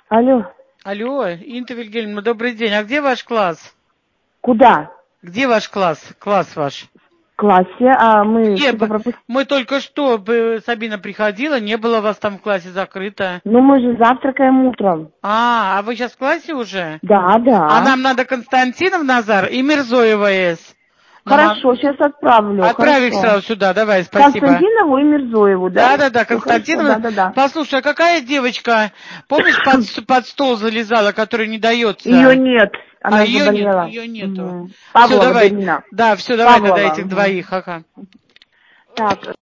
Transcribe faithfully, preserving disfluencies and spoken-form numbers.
Алло. Алло, Инта Вильгельмовна, добрый день. А где ваш класс? Куда? Где ваш класс? Класс ваш? В классе, а мы Нет, что-то пропустили. мы только что, бы, Сабина приходила, не было вас там в классе закрыто. Ну, мы же завтракаем утром. А, а вы сейчас в классе уже? Да, да. А нам надо Константинов Назар и Мирзоева С. Хорошо, сейчас отправлю. Отправь их Хорошо. сразу сюда, давай, спасибо. Константинову и Мирзоеву, да? Да, да, да, Ну, хорошо, Константинова. да, да, да. Послушай, а какая девочка, помнишь, под, под стол залезала, которая не дается? Ее нет, А она ее нет, заболела. ее нету. Угу. Все, Павлова давай. Дарина. Да, все, давай тогда Павлова. этих Угу. двоих, ага. Так.